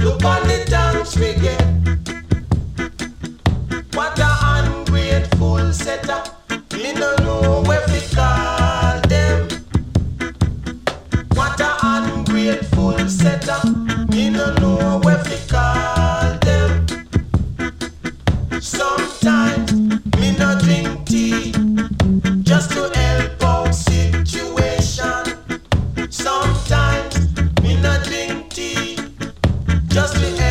Look on the thanks we get. What a ungrateful setup. Me no know where we call them. What a ungrateful setup. Me no know where we call them. Sometimes me no drink tea just to help out situation. Sometimes me no drink tea just to